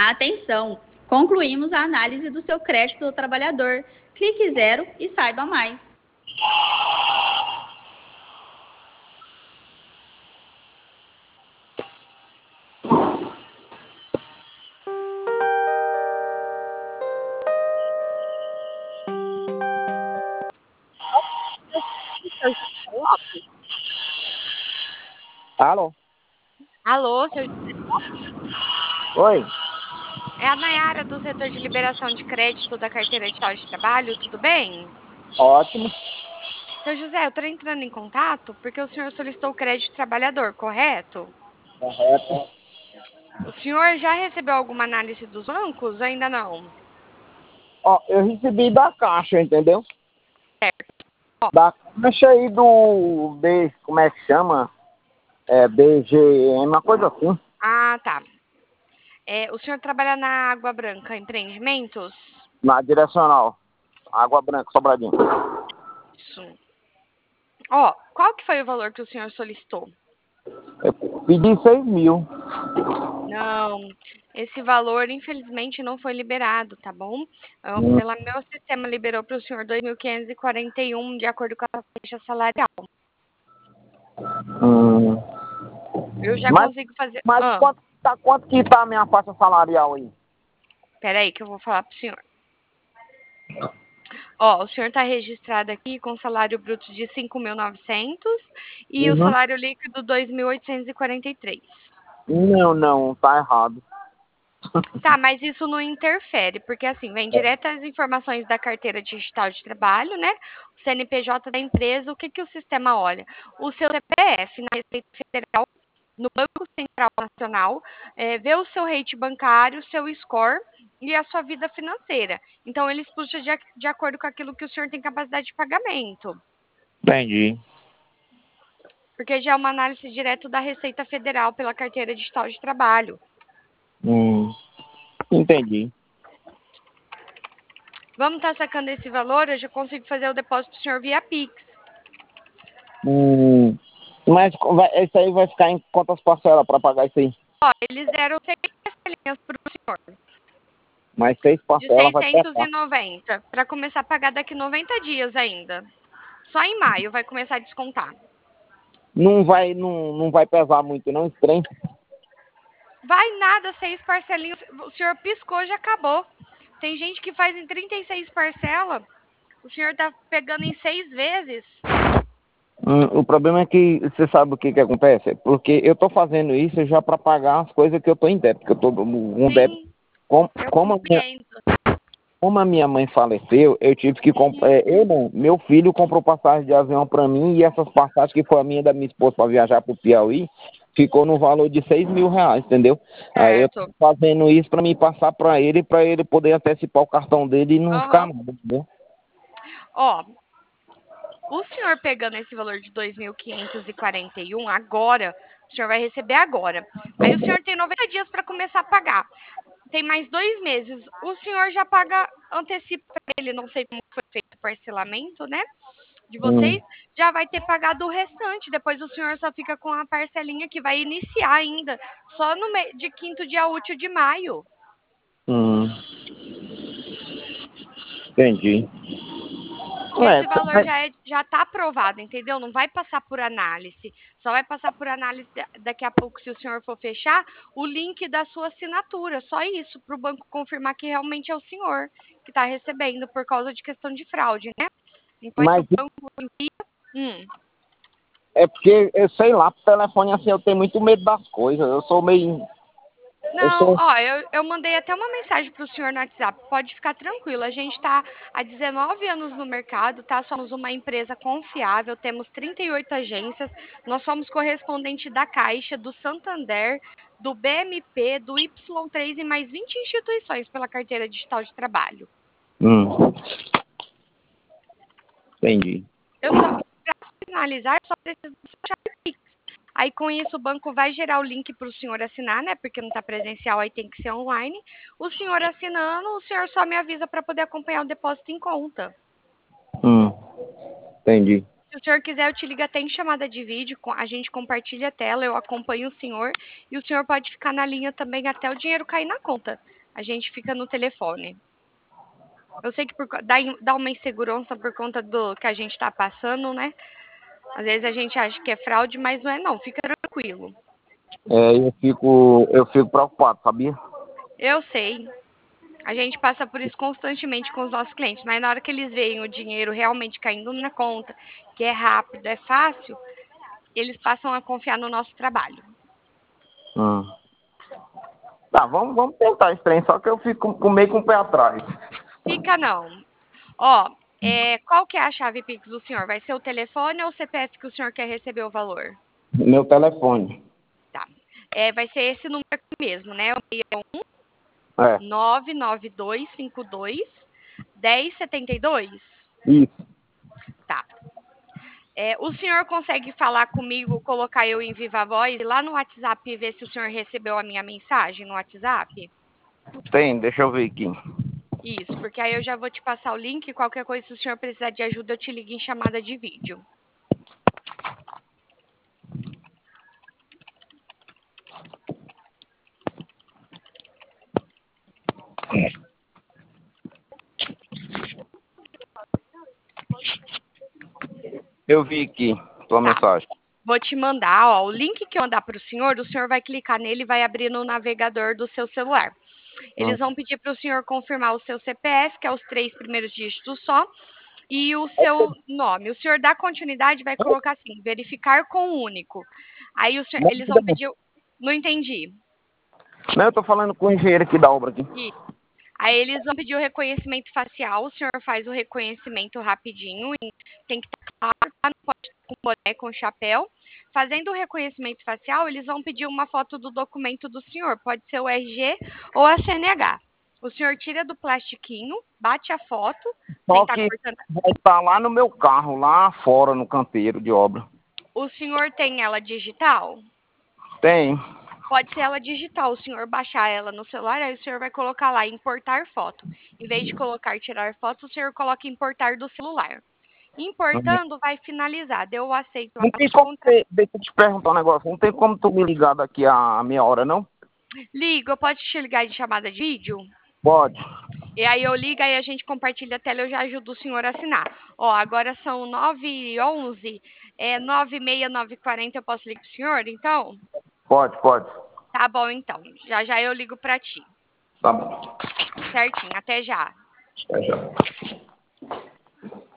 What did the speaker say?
Atenção! Concluímos a análise do seu crédito do trabalhador. Clique 0 e saiba mais. Alô? Alô, seu... Oi? É a Nayara do setor de liberação de crédito da carteira digital de trabalho, tudo bem? Ótimo. Seu José, eu estou entrando em contato porque o senhor solicitou o crédito trabalhador, correto? Correto. O senhor já recebeu alguma análise dos bancos? Ainda não. Ó, eu recebi da Caixa, entendeu? Ó. Da Caixa aí do B, como é que chama? BGM, uma coisa assim. Ah, tá. O senhor trabalha na Água Branca Empreendimentos? Na direcional. Água Branca, Sobradinho. Isso. Ó, qual que foi o valor que o senhor solicitou? Eu pedi 6 mil. Não, esse valor infelizmente não foi liberado, tá bom? Pelo meu sistema liberou para o senhor 2.541 de acordo com a faixa salarial. Hum. Eu já Mas, consigo fazer. mas quanto que tá a minha faixa salarial aí? Peraí que eu vou falar pro senhor. Ó, o senhor está registrado aqui com salário bruto de 5.900 e o Uhum. salário líquido 2.843. Não, tá errado. Tá, mas isso não interfere, porque assim, vem direto as informações da carteira digital de trabalho, né? O CNPJ da empresa, o que que o sistema olha? O seu CPF na Receita Federal, no Banco Central Nacional, vê o seu rate bancário, o seu score e a sua vida financeira. Então, eles puxam de acordo com aquilo que o senhor tem capacidade de pagamento. Entendi. Porque já é uma análise direto da Receita Federal pela carteira digital de trabalho. Entendi. Vamos estar sacando esse valor, eu já consigo fazer o depósito para o senhor via Pix. Mas isso aí vai ficar em quantas parcelas para pagar isso aí? Ó, eles deram 6 parcelinhas para o senhor, Mais 6 de parcelas vai pegar. 690, para começar a pagar daqui 90 dias ainda. Só em maio vai começar a descontar. Não vai pesar muito não, esse trem? Vai nada, 6 parcelinhas. O senhor piscou, já acabou. Tem gente que faz em 36 parcelas. O senhor tá pegando em 6 vezes. O problema é que você sabe o que que acontece? Porque eu tô fazendo isso já para pagar as coisas que eu tô em débito, que eu tô um débito. Sim, Como, eu como, a minha, compreendo. como a minha mãe faleceu, eu tive que comprar. Eu não, meu filho comprou passagem de avião para mim e essas passagens que foi a minha e da minha esposa para viajar pro Piauí, ficou no valor de 6 mil reais, entendeu? Aí eu tô Certo. fazendo isso para me passar para ele poder antecipar o cartão dele e não ficar Aham. nada, entendeu? Ó, o senhor pegando esse valor de 2.541 agora, o senhor vai receber agora. Aí o senhor tem 90 dias para começar a pagar. Tem mais 2 meses. O senhor já paga antecipo para ele, não sei como foi feito o parcelamento, né? De Hum, vocês, já vai ter pagado o restante. Depois o senhor só fica com a parcelinha que vai iniciar ainda, só no de quinto dia útil de maio. hum, entendi. Porque esse valor Mas, já está aprovado, entendeu? Não vai passar por análise. Só vai passar por análise daqui a pouco, se o senhor for fechar, o link da sua assinatura. Só isso, para o banco confirmar que realmente é o senhor que está recebendo por causa de questão de fraude, né? Depois que mas o banco envia. é porque, eu sei lá, pro telefone assim eu tenho muito medo das coisas. Eu sou meio. Eu Não, sou. ó, eu mandei até uma mensagem para o senhor no WhatsApp. Pode ficar tranquilo. A gente está há 19 anos no mercado, tá? Somos uma empresa confiável, temos 38 agências. Nós somos correspondente da Caixa, do Santander, do BMP, do Y3 e mais 20 instituições pela carteira digital de trabalho. Entendi. Eu só, para finalizar, eu só preciso do seu chave Pix. Aí, com isso, o banco vai gerar o link para o senhor assinar, né? Porque não está presencial, aí tem que ser online. O senhor assinando, o senhor só me avisa para poder acompanhar o depósito em conta. Entendi. Se o senhor quiser, eu te ligo até em chamada de vídeo, a gente compartilha a tela, eu acompanho o senhor e o senhor pode ficar na linha também até o dinheiro cair na conta. a gente fica no telefone. Eu sei que dá uma insegurança por conta do que a gente está passando, né? Às vezes a gente acha que é fraude, mas não é não. Fica tranquilo. Eu fico preocupado, sabia? Eu sei. A gente passa por isso constantemente com os nossos clientes, mas na hora que eles veem o dinheiro realmente caindo na conta, que é rápido, é fácil, eles passam a confiar no nosso trabalho. Hum. Tá, vamos tentar esse trem, só que eu fico meio com o pé atrás. Fica não. Ó, qual que é a chave Pix do senhor? Vai ser o telefone ou o CPF que o senhor quer receber o valor? Meu telefone. Tá. Vai ser esse número aqui mesmo, né? O É, 99252-1072? isso. Tá. O senhor consegue falar comigo, colocar eu em viva voz e lá no WhatsApp e ver se o senhor recebeu a minha mensagem no WhatsApp? Tem, deixa eu ver aqui. Isso, porque aí eu já vou te passar o link. Qualquer coisa, se o senhor precisar de ajuda, eu te ligo em chamada de vídeo. Eu vi aqui tua Tá. mensagem. Vou te mandar, ó, o link que eu mandar para o senhor vai clicar nele e vai abrir no navegador do seu celular. Eles vão pedir para o senhor confirmar o seu CPF, que é os 3 primeiros dígitos só, e o seu nome. O senhor dá continuidade, vai colocar assim, verificar com o único. Aí eles vão pedir. Não entendi. Não, eu tô falando com o engenheiro aqui da obra aqui. Isso. Aí eles vão pedir o reconhecimento facial, o senhor faz o reconhecimento rapidinho, tem que estar claro, tá? Não pode estar com boné, com chapéu. Fazendo o reconhecimento facial, eles vão pedir uma foto do documento do senhor, pode ser o RG ou a CNH. O senhor tira do plastiquinho, bate a foto, sem Só estar que cortando. vai estar lá no meu carro, lá fora, no canteiro de obra. O senhor tem ela digital? Tem. Pode ser ela digital, o senhor baixar ela no celular, aí o senhor vai colocar lá importar foto. Em vez de colocar tirar foto, o senhor coloca importar do celular. Importando, vai finalizar. Deu o aceito Não ao tem como contrato. deixa eu te perguntar um negócio. Não tem como tu me ligar daqui a meia hora, não? Ligo, eu posso te ligar de chamada de vídeo? Pode. E aí eu ligo, aí a gente compartilha a tela, eu já ajudo o senhor a assinar. Ó, agora são 9h11, 9h30, 9h40, eu posso ligar pro senhor, então? Pode. Tá bom, então. Já já eu ligo pra ti. Tá bom. Certinho, até já. Até já.